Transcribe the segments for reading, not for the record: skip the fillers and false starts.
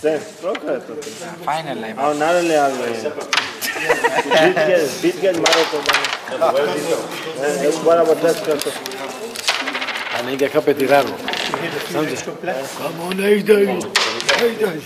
Final live. Oh, not only are beat get मारो तो एक बार अब टेस्ट कर तो नहीं देखा पे tirarlo समझे come on आई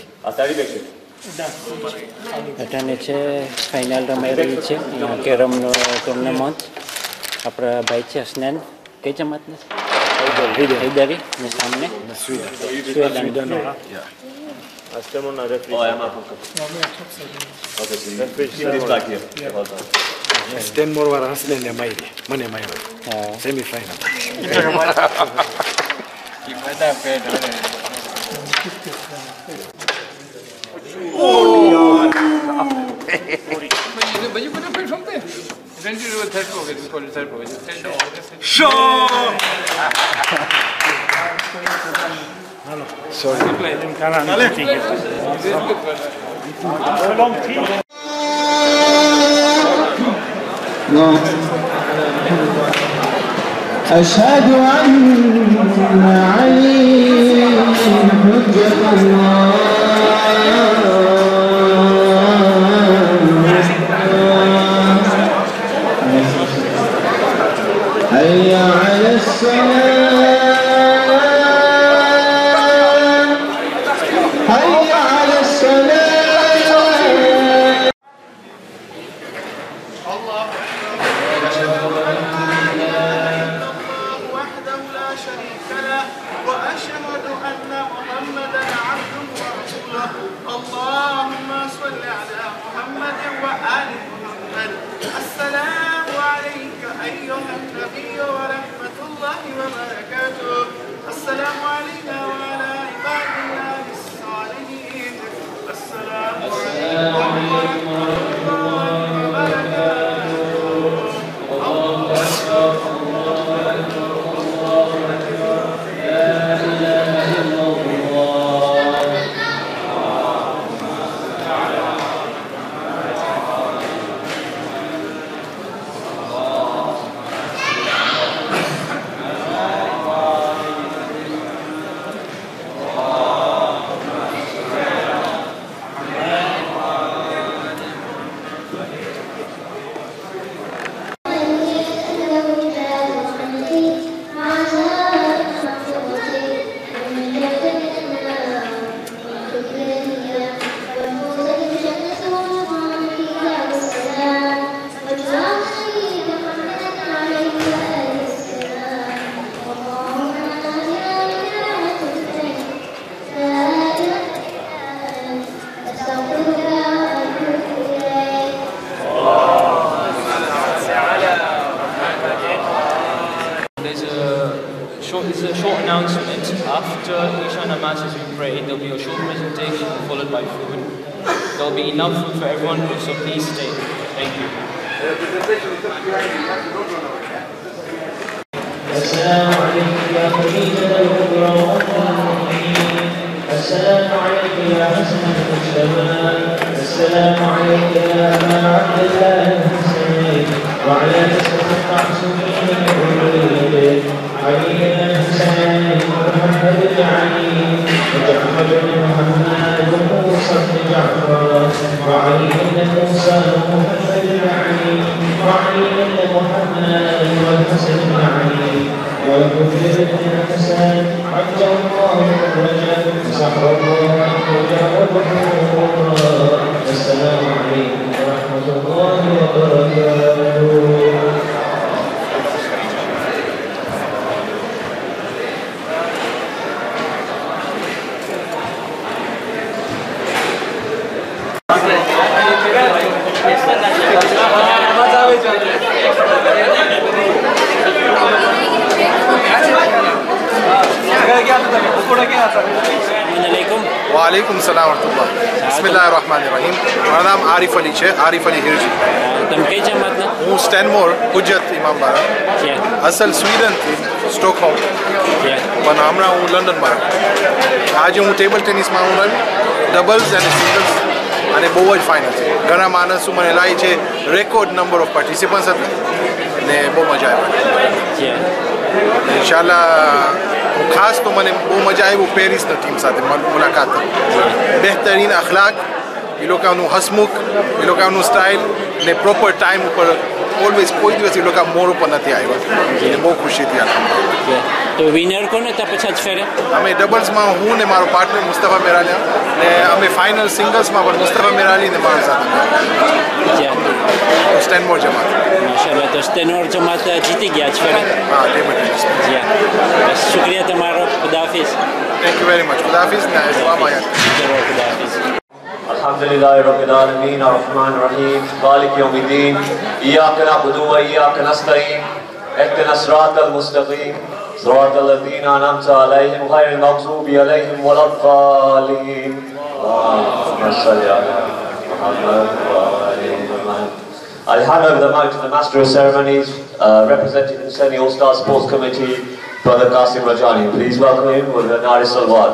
અટાણે છે ફાઇનલ રમાઈ રહી છે કેરમનો ટુર્નામેન્ટ આપણા ભાઈ છે સ્નેન કઈ જમાતને હૈદરી ને સામને Sweden Astemo na referee. Oh, I'm up. Okay, so he's back here. Stenmore var Haslen ne mairi. Mane mairi. Semi final. Oh! But you could have played from there. Eventually, it was third pro. We call it third pro. Sorry. أشهد أن علي حجة الله حي على الصلاة حي على الصلاة الله وحده لا شريك له وأشهد أن محمدا عبده ورسوله اللهم صل على محمد وآل محمد السلام عليك أيها النبي ورحمة الله وبركاته السلام علينا وعلى عباد الله الصالحين السلام عليكم ورحمة الله وبركاته الله أكبر الله أكبر الله أكبر لا إله إلا الله It's a short announcement. After Isha Namaz has been prayed, there will be a short presentation followed by food. There will be enough food for everyone, so please stay. Thank you. السلام عليك يا خديجة الكبرى السلام عليك يا حسن المجتمع السلام عليك يا أبا عبد الله الحسين وعلى نسبة المعصومين من علي الحسين محمد علي وجعفر بن محمد وموسى بن جعفر وعلي بن موسى ومحمد بن علي وعلي بن محمد والحسن بن علي والكفر بن الحسن عجل الله الرجل سحر الله والبحور السلام عليكم ورحمة الله وبركاته वालेकुम सलाम वरहमतुल्लाह बिस्मिल्लाहिर्रहमानिर्रहीम મારું નામ આરિફ અલી છે આરિફ અલી હિરજી તમે કઈ જમાતના હું સ્ટેનમોર હુજ્જત ઇમામબારા અસલ સ્વીડનથી સ્ટોકહોમ પણ હમણાં હું લંડનમાં રહું આજે હું ટેબલ ટેનિસમાં હું રમ્યું ડબલ્સ અને સિંગલ્સ અને બહુ જ ફાઇન હતી ઘણા માણસો મને લાગે છે રેકોર્ડ નંબર ઓફ પાર્ટિસિપન્ટ્સ હતા ને બહુ મજા આવી इंशाल्लाह खास तो मैंने वो मजा आई वो पेरिस न टीम साथ मुलाकात बेहतरीन अखलाक ये लोग का हसमुख ये लोग का स्टाइल ने प्रॉपर टाइम ऊपर ऑलवेज कोई दिवस ये लोग का मोर ऊपर नहीं आयो बहुत खुशी थी તો વિનર કોણ હતા પછાત ફેરે અમે ડબલ્સમાં હું ને મારો પાર્ટનર મુસ્તફા મેરાલિયા ને અમે ફાઇનલ સિંગલ્સમાં પણ મુસ્તફા મેરાલી ને મારા સાથે સ્ટેનમોર જમાત માશાલ્લાહ તો સ્ટેનમોર જમાત જીતી ગયા છે ફેરે હા ટેબલ ટેનિસ બસ શુક્રિયા તમારો ખુદાહાફિઝ થેન્ક યુ વેરી મચ ખુદાહાફિઝ ને દુઆમાં યાદ જરૂર ખુદાહાફિઝ अल्हम्दुलिल्लाह रब्बिल आलमीन अर्रहमान अर्रहीम मालिक यौमिद्दीन इय्याका नअबुदु व इय्याका नस्तईन इहदिनस सिरातल मुस्तकीम सिरातल लज़ीना अनअमता अलैहिम गैरिल मग़ज़ूबि अलैहिम वलद्दालीन अल्लाहुम्मा सल्लि अला मुहम्मद व आलि Muhammad. I hand over the mic to the Master of Ceremonies, representing the Hussaini All-Star Sports Committee, Brother Qasim Rajani. Please welcome him with a Nari Salawat.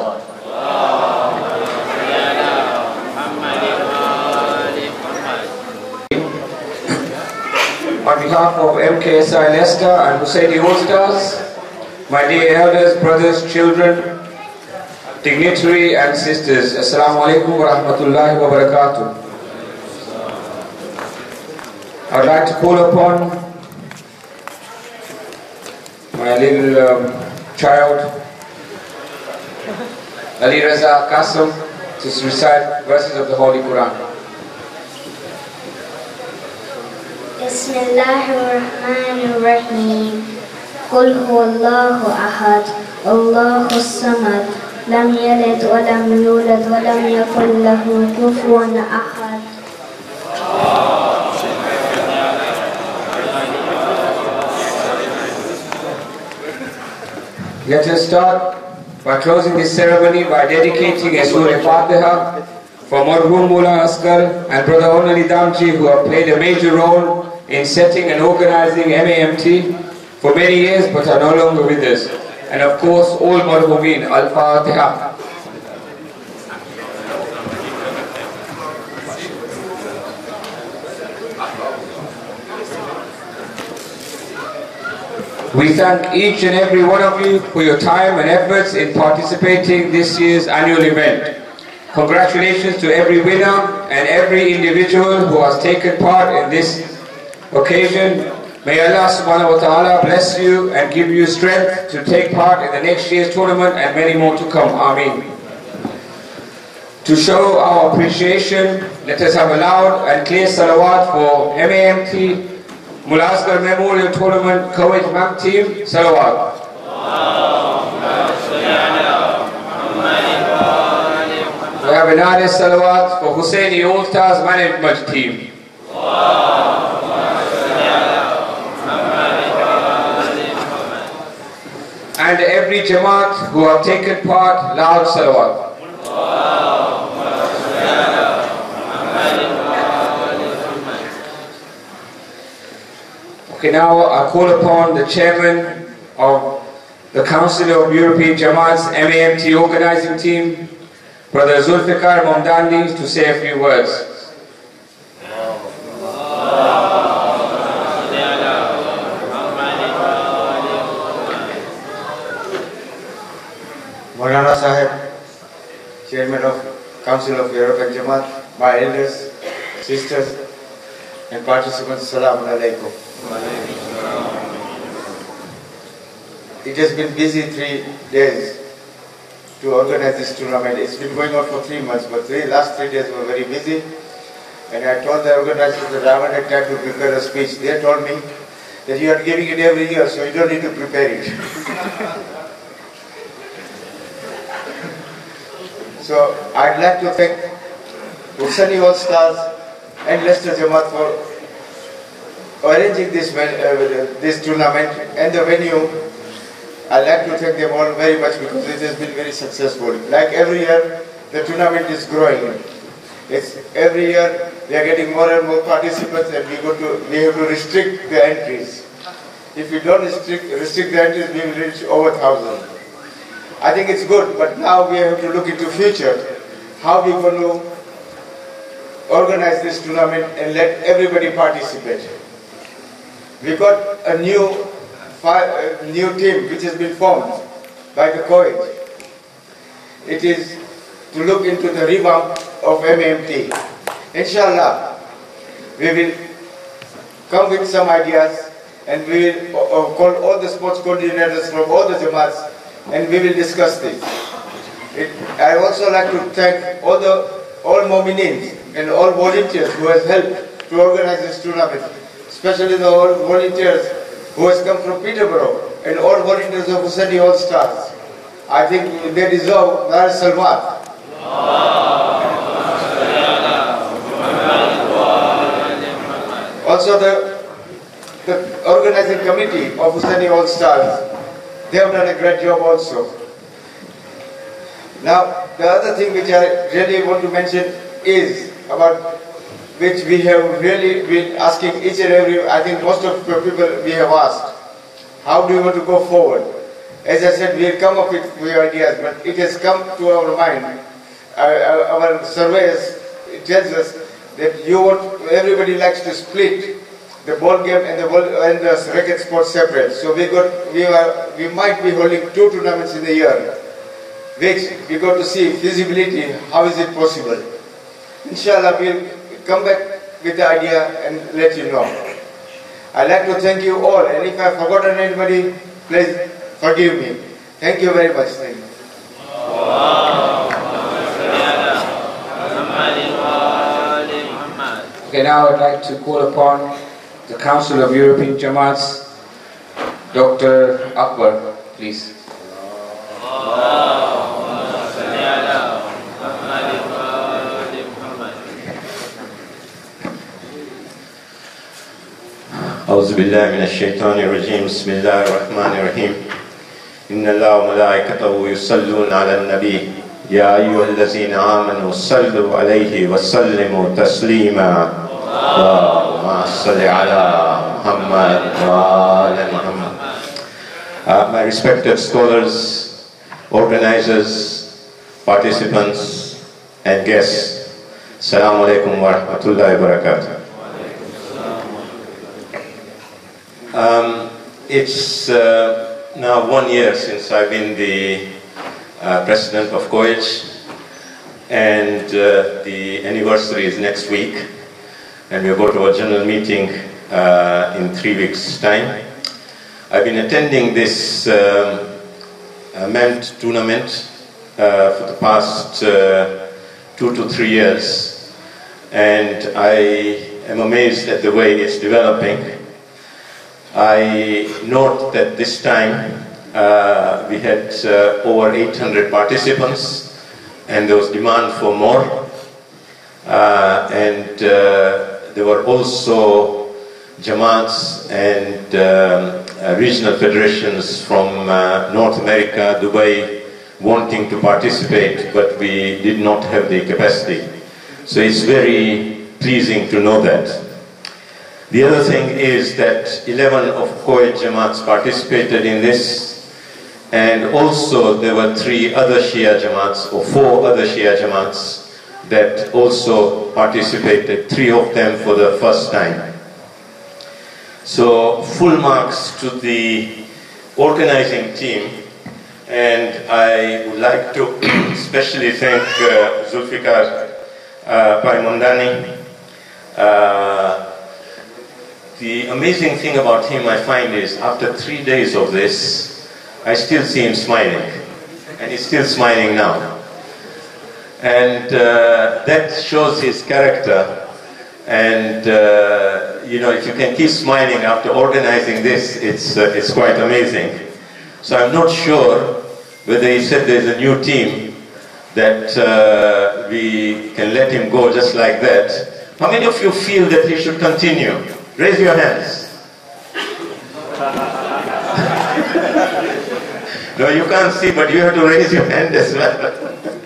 On behalf of MKSI Leicester and Hussaini All-Stars, my dear elders, brothers, children, dignitary and sisters, Assalamu alaikum wa rahmatullahi wa barakatuh. I would like to call upon my little child, Ali Raza Qasim, to recite verses of the Holy Quran. Bismillahirrahmanirrahim. Qul huwallahu ahad, Allahus samad, lam yalid wa lam yulad wa lam yakul lahu kufuwan ahad. Let us start by closing this ceremony by dedicating a Surah Fatiha for Marhum Mullah Asghar and Brother Onali Damji, who have played a major role in setting and organizing MAMT for many years but are no longer with us. And of course, all Marhumeen, Al-Fatiha. We thank each and every one of you for your time and efforts in participating this year's annual event. Congratulations to every winner and every individual who has taken part in this occasion. May Allah subhanahu wa ta'ala bless you and give you strength to take part in the next year's tournament and many more to come. Ameen. To show our appreciation, let us have a loud and clear salawat for MAMT Mullah Asghar Memorial Tournament Kuwait MAM Team. Salawat. We have another salawat for Hussaini All-Stars Management Team. And every Jamaat who have taken part, loud salawat. Okay, now I call upon the chairman of the Council of European Jamaats MAMT organizing team, Brother Zulfikar Momdani, to say a few words. Maulana Sahib, Chairman of Council of European Jamaat, my elders, sisters and participants, Assalamu alaikum. It has been busy 3 days to organize this tournament. It's been going on for 3 months, but last 3 days were very busy. And I told the organizers that I wanted time to prepare a speech. They told me that you are giving it every year, so you don't need to prepare it. So I'd like to thank Hussaini All-Stars and Leicester Jamaat for arranging this tournament and the venue. I'd like to thank them all very much because it has been very successful. Like every year, the tournament is growing. Every year we are getting more and more participants, and we have to restrict the entries. If we don't restrict the entries, we will reach over 1,000. I think it's good, but now we have to look into future. How we going to organize this tournament and let everybody participate. We got a new new team which has been formed by the college. It is to look into the revamp of MMT. Inshallah, we will come with some ideas and we will call all the sports coordinators from all the Jamaats and we will discuss this. I also like to thank all Mu'mineen and all volunteers who has helped to organize this tournament, especially the all volunteers who has come from Peterborough and all volunteers of Hussaini All Stars. I think they deserve Dar Salman. Also the organizing committee of Hussaini All Stars, they have done a great job also. Now the other thing which I really want to mention is about which we have really been asking each and every, I think most of the people we have asked, how do you want to go forward? As I said, we will come up with ideas, but it has come to our mind. Our surveys, it tells us that everybody likes to split the ball game and the racket sport separate. So we might be holding 2 tournaments in a year, which we got to see feasibility, how is it possible. Inshallah, we'll come back with the idea and let you know. I'd like to thank you all, and if I've forgotten anybody, please forgive me. Thank you very much. Thank you. Okay, now I'd like to call upon the Council of European Jamaats, Dr. Akbar, please. أعوذ بالله من الشيطان الرجيم بسم الله الرحمن الرحيم إن الله وملائكته يصلون على النبي يا أيها الذين آمنوا صلوا عليه وسلموا تسليما اللهم صل على محمد وآل محمد. My respected scholars, organizers, participants and guests, Assalamu alaikum wa rahmatullahi wa barakatuh. It's now 1 year since I've been the president of COEG, and the anniversary is next week, and we'll go to a general meeting in 3 weeks' time. I've been attending this MENT tournament for the past 2 to 3 years, and I am amazed at the way it's developing. I note that this time we had over 800 participants and there was demand for more, and there were also Jamaats and regional federations from North America, Dubai, wanting to participate, but we did not have the capacity. So it's very pleasing to know that. The other thing is that 11 of COEG Jamaats participated in this, and also there were 3 other Shia Jamaats, or 4 other Shia Jamaats that also participated, 3 of them for the first time. So full marks to the organizing team, and I would like to especially thank Zulfikar Paimondani. The amazing thing about him, I find, is after 3 days of this, I still see him smiling, and he's still smiling now. And that shows his character, and you know, if you can keep smiling after organizing this, it's quite amazing. So I'm not sure whether he said there's a new team that we can let him go just like that. How many of you feel that he should continue? Raise your hands. No, you can't see, but you have to raise your hand as well.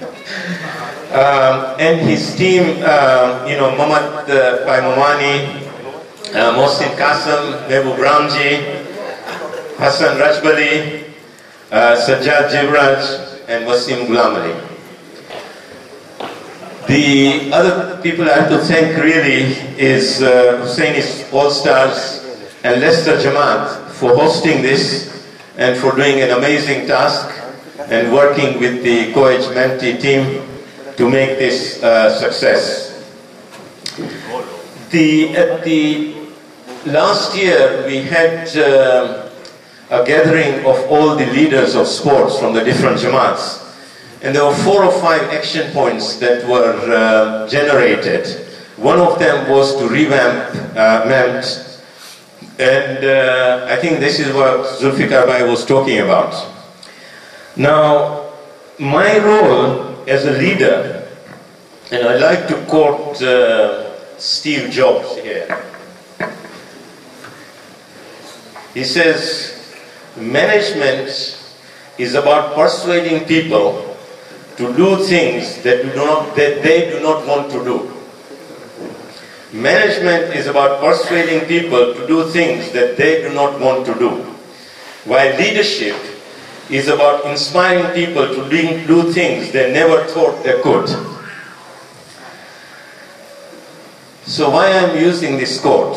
And his team, you know, Mohammad Paimomani, Mohsin Qasim, Mehboob Ramji, Hassan Rajbali, Sajjad Jibraj, and Wasim Ghulam. The other people I have to thank really is Hussaini All Stars and Leicester Jamaat for hosting this and for doing an amazing task and working with the Koij Menti team to make this success. At the last year we had a gathering of all the leaders of sports from the different Jamaats, and there were 4 or 5 action points that were generated. One of them was to revamp MEMT, and I think this is what Zulfikar Bhai was talking about. Now, my role as a leader, and I like to quote Steve Jobs here. He says, management is about persuading people to do things that they do not want to do. Management is about persuading people to do things that they do not want to do. While leadership is about inspiring people to do things they never thought they could. So why I am using this quote?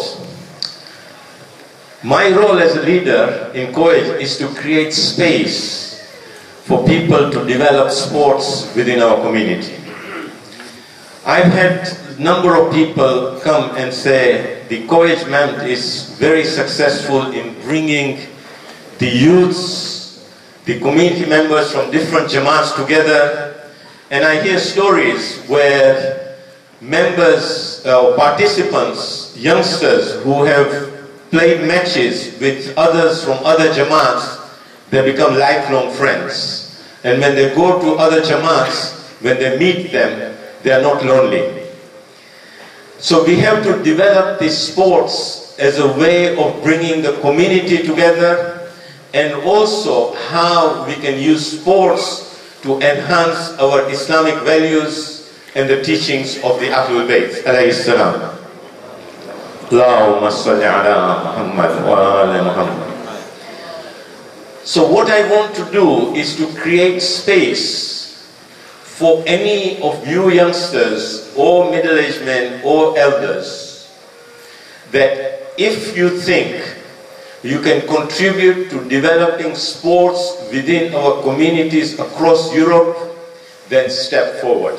My role as a leader in Koij is to create space for people to develop sports within our community. I've had a number of people come and say the Koij MEMT is very successful in bringing the youths, the community members from different Jamaats together, and I hear stories where members, participants, youngsters who have played matches with others from other Jamaats, they become lifelong friends. And when they go to other Jamaats, when they meet them, they are not lonely. So we have to develop these sports as a way of bringing the community together, and also how we can use sports to enhance our Islamic values and the teachings of the Ahlul Bayt alayhi salam. Allahumma salli ala Muhammad wa ala Muhammad. So what I want to do is to create space for any of you youngsters or middle-aged men or elders, that if you think you can contribute to developing sports within our communities across Europe, then step forward.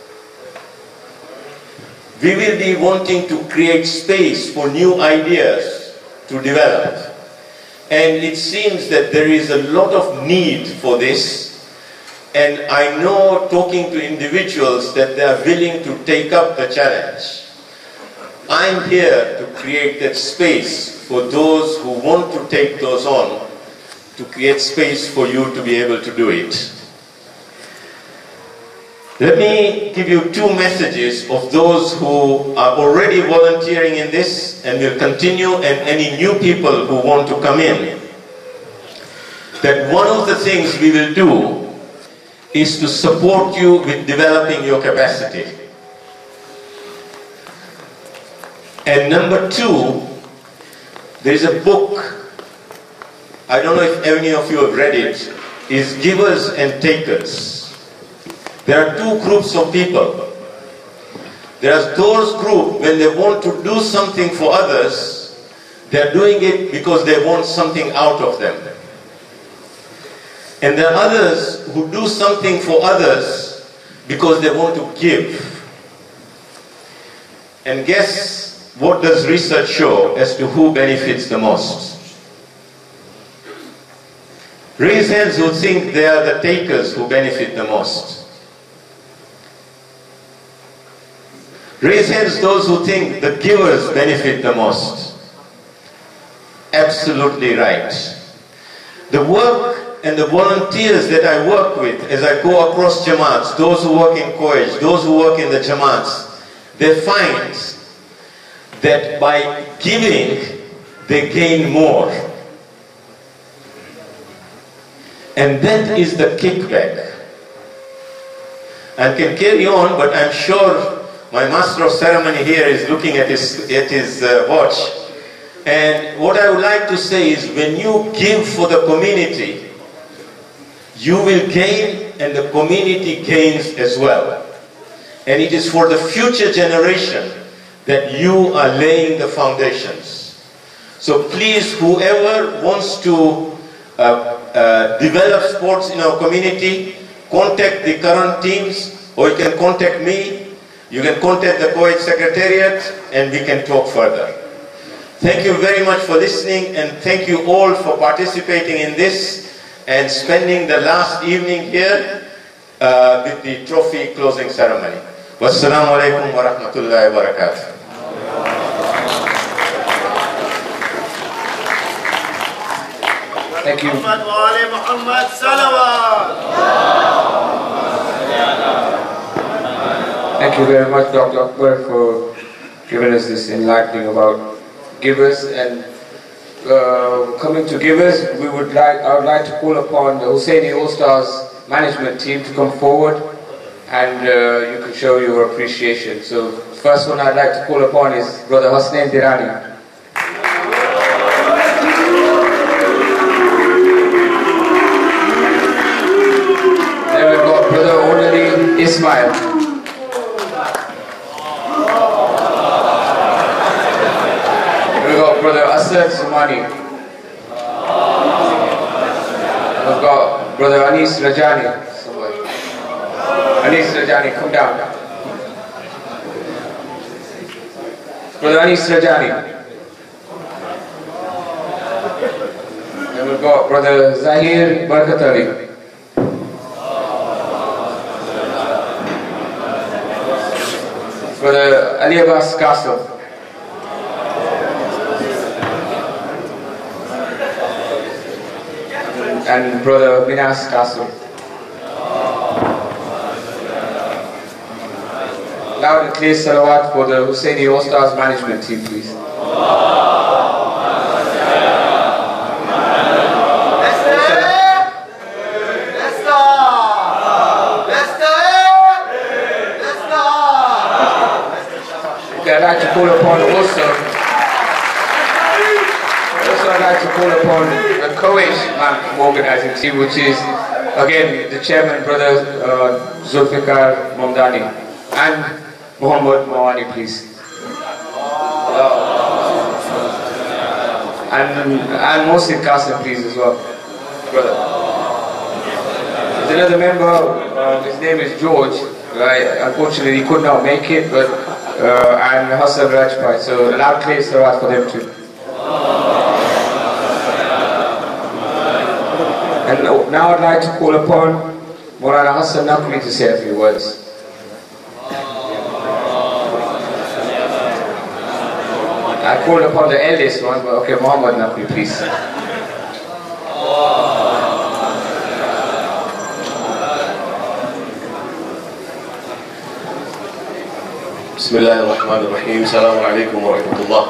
We will be wanting to create space for new ideas to develop. And it seems that there is a lot of need for this. And I know, talking to individuals, that they are willing to take up the challenge. I'm here to create that space for those who want to take those on, to create space for you to be able to do it. Let me give you 2 messages of those who are already volunteering in this and will continue, and any new people who want to come in. That one of the things we will do is to support you with developing your capacity. And number 2, there is a book, I don't know if any of you have read it, is Givers and Takers. There are 2 groups of people. There are those groups, when they want to do something for others, they are doing it because they want something out of them. And there are others who do something for others because they want to give. And guess what does research show as to who benefits the most? Raise hands who think they are the takers who benefit the most. Raise hands those who think the givers benefit the most. Absolutely right. The work and the volunteers that I work with as I go across Jamaats, those who work in Koij, those who work in the Jamaats, they find that by giving, they gain more. And that is the kickback. I can carry on, but I'm sure my master of ceremony here is looking at his watch. And what I would like to say is, when you give for the community, you will gain and the community gains as well. And it is for the future generation that you are laying the foundations. So please, whoever wants to develop sports in our community, contact the current teams, or you can contact me. You can contact the Kuwait Secretariat, and we can talk further. Thank you very much for listening, and thank you all for participating in this and spending the last evening here with the trophy closing ceremony. Wassalamu alaikum wa rahmatullahi wa barakatuh. Thank you. Thank you very much, Dr. Akbar, for giving us this enlightening about givers. And coming to givers, I would like to call upon the Husseini All-Stars management team to come forward, and you can show your appreciation. So, the first one I'd like to call upon is Brother Hasnain Dirani. Then we've got Brother Onali Ismail. We've got Brother Asad Sumani. We've got Brother Anis Rajani. Somebody. Anis Rajani, come down. Brother Anis Rajani. And we've got Brother Zahir Barkatali. Brother Ali Abbas Qasim. And Brother Minas Qasim. Loud and clear salawat for the Husseini All-Stars management team, please. I'd like to call upon I'd like to call upon the Kuwait organizing team, which is again the chairman, Brother Zulfikar Mamdani, and Muhammad Mawani, please. And Mohsin Qasim, please, as well, brother. There's another member, his name is George. Right? Unfortunately, he could not make it, but and Hassan Rajpai. So loud clear salawat for them too. And now I'd like to call upon Maulana Hassan Naqvi to say a few words. I called upon the eldest one, but okay, Muhammad Naqvi, please. Bismillah ar-Rahman ar-Rahim. Assalamu alaikum wa rahmatullah.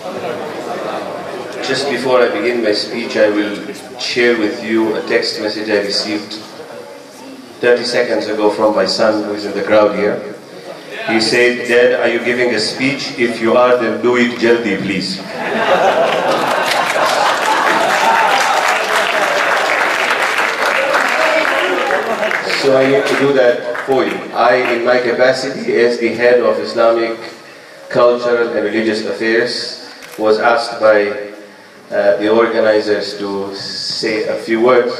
Just before I begin my speech, I will share with you a text message I received 30 seconds ago from my son who is in the crowd here. He said, "Dad, are you giving a speech? If you are, then do it jaldi, please." So I need to do that for you. I, in my capacity as the head of Islamic Cultural and Religious Affairs, was asked by the organizers to say a few words.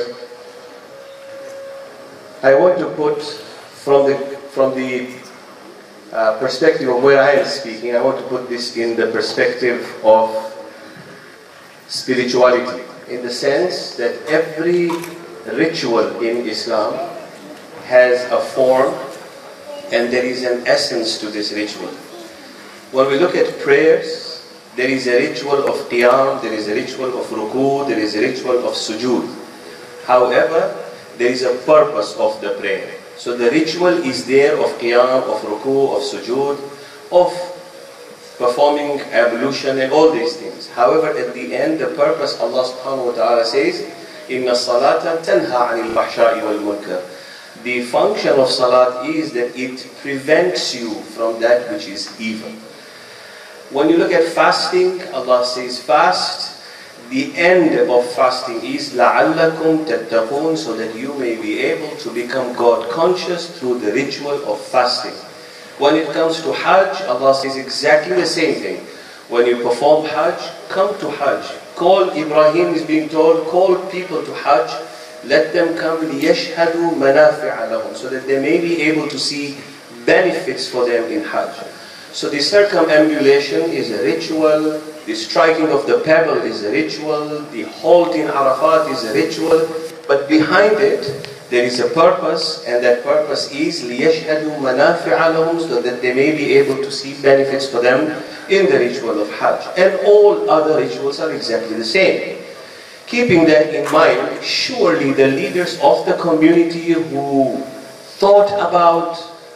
I want to put from the perspective of where I am speaking, I want to put this in the perspective of spirituality, in the sense that every ritual in Islam has a form and there is an essence to this ritual. When we look at prayers, there is a ritual of qiyam, there is a ritual of ruku, there is a ritual of sujood. However, there is a purpose of the prayer. So the ritual is there of qiyam, of ruku, of sujood, of performing ablution and all these things. However, at the end, the purpose, Allah subhanahu wa ta'ala says, إِنَّ الصَّلَاةَ تَنْهَى عَنِ الْفَحْشَاءِ وَالْمُنْكَرِ. The function of salat is that it prevents you from that which is evil. When you look at fasting, Allah says fast. The end of fasting is لَعَلَّكُمْ تَتَّقُونَ, so that you may be able to become God conscious through the ritual of fasting. When it comes to Hajj, Allah says exactly the same thing. When you perform Hajj, come to Hajj. Call, Ibrahim is being told, call people to Hajj. Let them come لِيَشْهَدُوا مَنَافِعَ لَهُمْ, so that they may be able to see benefits for them in Hajj. So the circumambulation is a ritual, the striking of the pebble is a ritual, the halt in Arafat is a ritual, but behind it there is a purpose, and that purpose is لِيَشْهَدُوا مَنَافِعَ لَهُمْ, so that they may be able to see benefits for them in the ritual of Hajj. And all other rituals are exactly the same. Keeping that in mind, surely the leaders of the community who thought about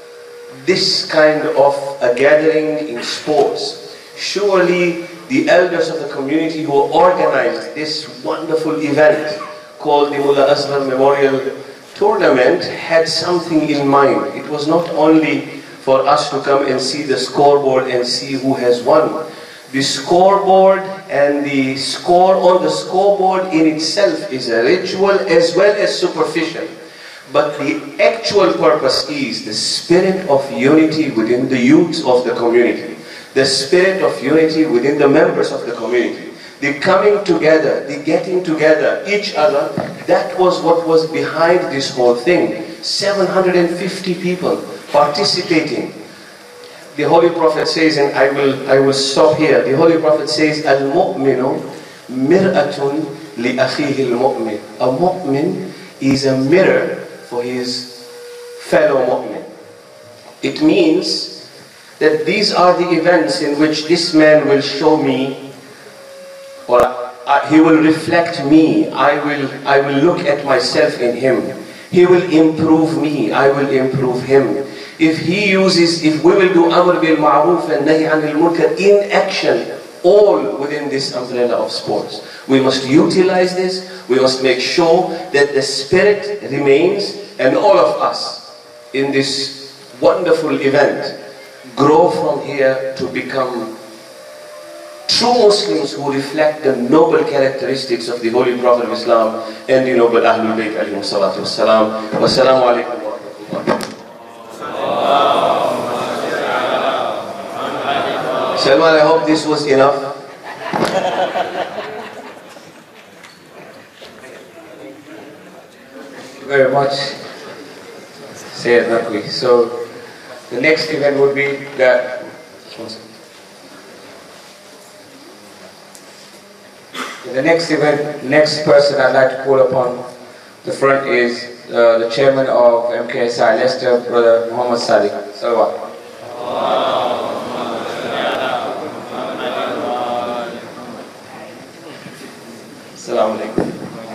this kind of a gathering in sports, surely the elders of the community who organized this wonderful event called the Mullah Asghar Memorial Tournament had something in mind. It was not only for us to come and see the scoreboard and see who has won. The scoreboard and the score on the scoreboard in itself is a ritual as well as superficial. But the actual purpose is the spirit of unity within the youths of the community, the spirit of unity within the members of the community, the coming together, the getting together each other. That was what was behind this whole thing. 750 people participating. The Holy Prophet says, and I will stop here. The Holy Prophet says, "Al-mu'minu mir'atun li akhihi al-mu'min." A mu'min is a mirror for his fellow mu'min. It means that these are the events in which this man will show me, or he will reflect me. I will look at myself in him. He will improve me. I will improve him. If we will do Amr bil Ma'ruf and Nahi Anil Munkar in action, all within this umbrella of sports. We must utilize this. We must make sure that the spirit remains, and all of us in this wonderful event grow from here to become true Muslims who reflect the noble characteristics of the Holy Prophet of Islam and the noble Ahlul Bayt alayhi salatu wassalam. Wassalamu alaikum wa rahmatullah. Salman, I hope this was enough. Very much. Sayyid Naqvi. So the next event would be that. The next event, next person I'd like to call upon the front is the chairman of MKSI Leicester, Brother Muhammad Sadiq. Salawat. Assalamu alaikum.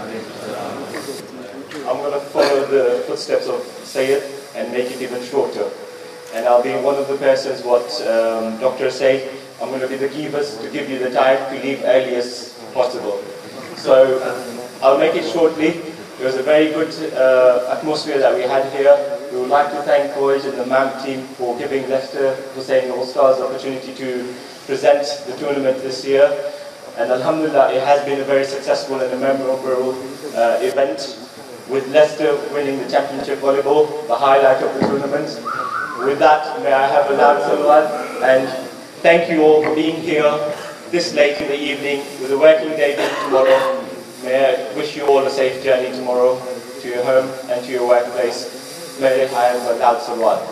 I'm going to follow the footsteps of Sayyid and make it even shorter. And I'll be one of the persons what doctors say. I'm going to be the givers to give you the time to leave early as possible. So I'll make it shortly. It was a very good atmosphere that we had here. We would like to thank Khoij and the MAM team for giving Leicester Hussein All-Stars the opportunity to present the tournament this year. And Alhamdulillah, it has been a very successful and a memorable event, with Leicester winning the championship volleyball, the highlight of the tournament. With that, may I have a loud salawat, and thank you all for being here this late in the evening with a working day tomorrow. May I wish you all a safe journey tomorrow to your home and to your workplace. May I have a loud salawat.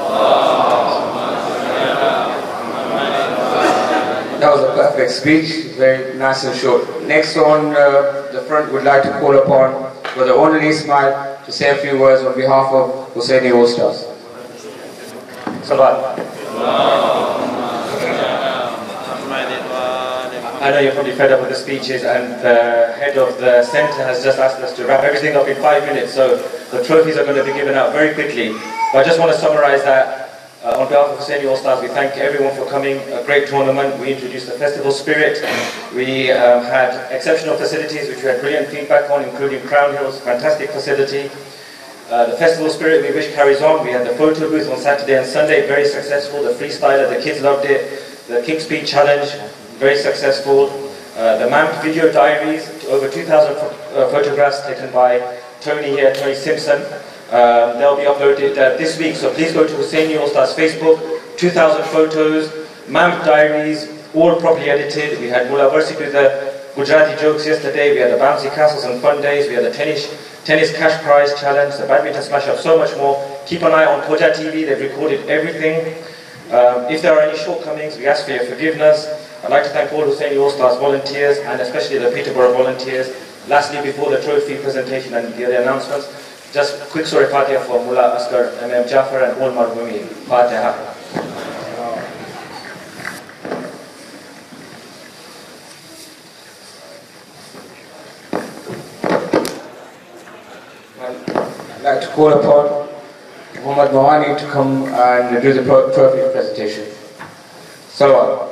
That was a perfect speech, very nice and short. Next on the front, would like to call upon Brother Only Ismail to say a few words on behalf of Husseini All-Stars. Salat. I know you're probably fed up with the speeches, and the head of the centre has just asked us to wrap everything up in 5 minutes, so the trophies are going to be given out very quickly. But I just want to summarise that. On behalf of Husseini All-Stars, we thank everyone for coming. A great tournament. We introduced the festival spirit. We had exceptional facilities, which we had brilliant feedback on, including Crown Hills, fantastic facility. The festival spirit, we wish, carries on. We had the photo booth on Saturday and Sunday, very successful. The freestyler, the kids loved it. The King Speed Challenge, very successful. The MAMP video diaries, over 2,000 photographs taken by Tony here, Tony Simpson. They'll be uploaded this week, so please go to Husseini All-Stars Facebook. 2,000 photos, MAMP diaries, all properly edited. We had Mullah Versi with the Gujarati jokes yesterday. We had the bouncy castles and fun days. We had the tennis cash prize challenge, the badminton smash up, so much more. Keep an eye on Poja TV. They've recorded everything. If there are any shortcomings, we ask for your forgiveness. I'd like to thank all Hussaini All-Stars volunteers and especially the Peterborough volunteers. Lastly, before the trophy presentation and the other announcements, just quick Surah Fatiha for Mullah Asghar, Imam Jafar and all Marhumi. Fatiha. I'd like to call upon Muhammad Mohani to come and do the trophy presentation. Salawat.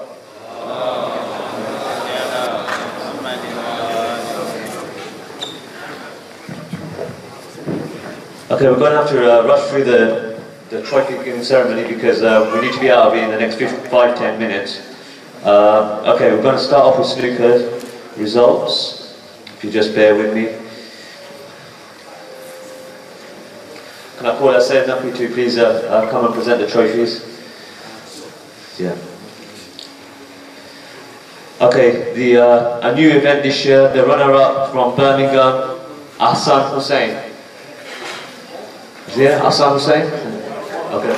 Okay, we're going to have to rush through the trophy giving ceremony because we need to be out of here in the next 5-10 minutes. Okay, we're going to start off with snooker results, if you just bear with me. Can I call Asad Naqvi to please come and present the trophies? Yeah. Okay, a new event this year, the runner-up from Birmingham, Ahsan Hussain. Is there Ahsan Hussain? Okay.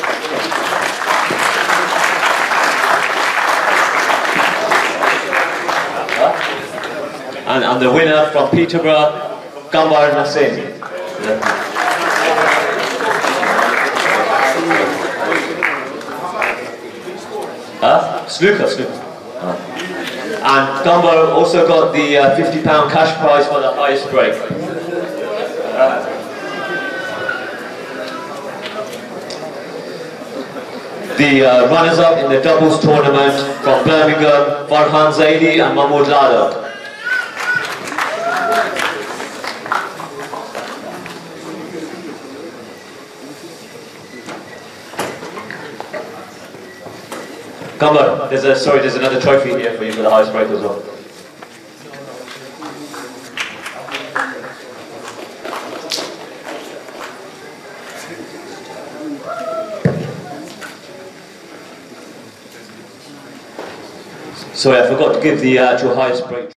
And the winner from Peterborough, Gambar Nassim. Snooker. And Gambar also got the £50 cash prize for the highest break. The runners-up in the doubles tournament from Birmingham, Farhan Zaidi and Mahmoud Lada. Gambar, there's another trophy here for you for the highest break as well. Sorry, I forgot to give the actual highest break.